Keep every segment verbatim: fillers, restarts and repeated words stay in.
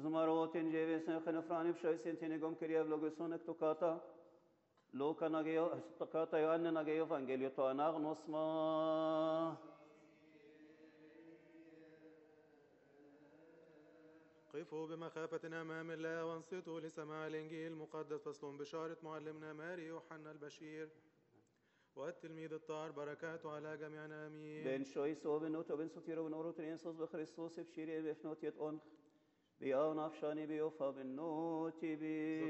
Zmarotin jevesen khnafrani bshoysin tinegom kiriev logosonek tokata. Loka nageo tokata Ioanne nageo evangelio to anagnosma. قفوا بمخافة أمام الله وانصتوا لسماع الإنجيل المقدس. فصل بشارة معلمنا ماري يوحنا البشير والتلميذ الطاهر بركاته على جميعنا آمين. بن شويس وبن وبن سطير وبن أورو ترينسوس بخريستوس بشيري بفنوت يتقن بياو نافشاني بيوفا بالنوتي بي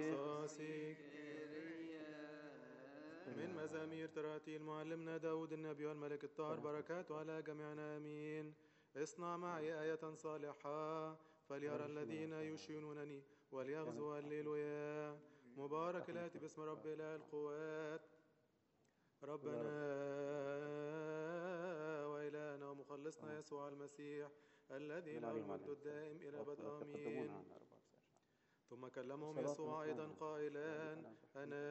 من مزامير تراتيل معلمنا داود النبي والملك الطاهر بركاته على جميعنا آمين. اصنع معي آية صالحة فليرى الذين يشينونني وليغزوا هللويا. مبارك الآتي باسم رب إله القوات ربنا وإلهنا ومخلصنا يسوع المسيح الذي له المجد الدائم إلى أبد آمين. ثم كلمهم يسوع أيضا قائلا أنا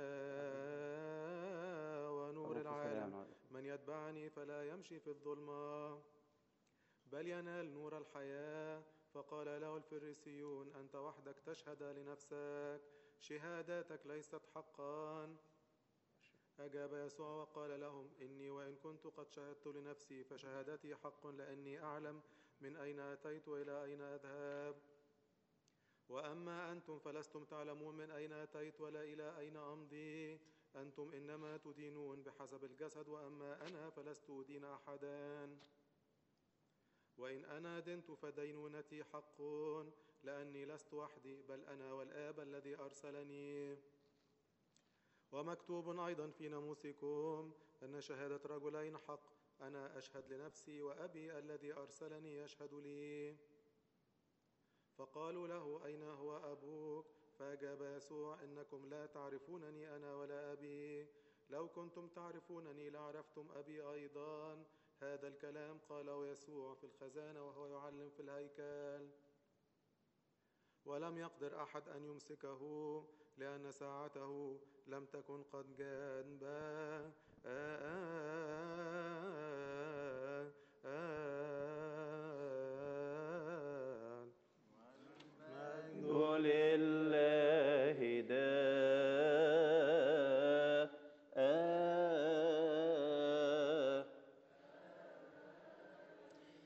ونور العالم، من يتبعني فلا يمشي في الظلمة بل ينال نور الحياة. فقال له الفريسيون أنت وحدك تشهد لنفسك، شهاداتك ليست حقا. أجاب يسوع وقال لهم إني وإن كنت قد شهدت لنفسي فشهادتي حق، لأني أعلم من أين أتيت وإلى أين أذهب. وأما أنتم فلستم تعلمون من أين أتيت ولا إلى أين أمضي. أنتم إنما تدينون بحسب الجسد، وأما أنا فلست أدين أحدا. وإن أنا دنت فدينونتي حق، لأني لست وحدي بل أنا والآب الذي أرسلني. ومكتوب أيضا في ناموسكم أن شهادة رجلين حق، أنا أشهد لنفسي وأبي الذي أرسلني يشهد لي. فقالوا له أين هو أبوك؟ فأجاب يسوع إنكم لا تعرفونني أنا ولا أبي، لو كنتم تعرفونني لعرفتم أبي أيضا. هذا الكلام قاله يسوع في الخزانة وهو يعلم في الهيكل. ولم يقدر أحد أن يمسكه لأن ساعته لم تكن قد جاءت.